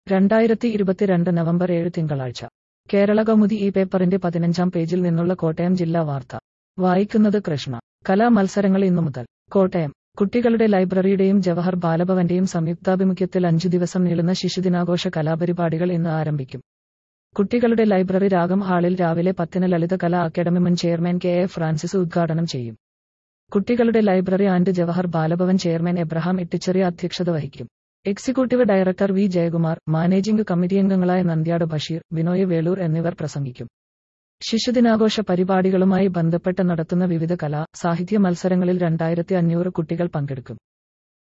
2022 November 7 തിങ്കളാഴ്ച. കേരളകൗമുദി ഈ പേപ്പറിന്റെ 15-ാം പേജിൽ നിന്നുള്ള കോട്ടയം ജില്ലാ വാർത്ത. വായിക്കുന്നത് കൃഷ്ണ. കലാമത്സരങ്ങൾ ഇന്നു മുതൽ. കോട്ടയം. കുട്ടികളുടെ ലൈബ്രറിയുടെയും ജവഹർ ബാലഭവന്റെയും സംയുക്താഭിമുഖ്യത്തിൽ 5 ദിവസം നീളുന്ന ശിശുദിനാഘോഷ കലാപരിപാടികൾ ഇന്ന് ആരംഭിക്കും. കുട്ടികളുടെ ലൈബ്രറി രാഗം ഹാളിൽ രാവിലെ 10-ന് ലളിത കലാ അക്കാദമി മുൻ ചെയർമാൻ കെ.എ. ഫ്രാൻസിസ് ഉദ്ഘാടനം ചെയ്യും. കുട്ടികളുടെ library and Jawahar Balabhavan chairman Abraham Ittycheriya അധ്യക്ഷത വഹിക്കും. Executive director V. Jayakumar, managing committee അംഗങ്ങളായ നന്ദ്യാട് ബഷീർ, ബിനോയ് വേളൂർ എന്നിവർ പ്രസംഗിക്കും. ശിശുദിനാഘോഷ പരിപാടികളുമായി ബന്ധപ്പെട്ട് നടത്തുന്ന വിവിധ കലാ, സാഹിത്യ മത്സരങ്ങളിൽ 2500 കുട്ടികൾ പങ്കെടുക്കും.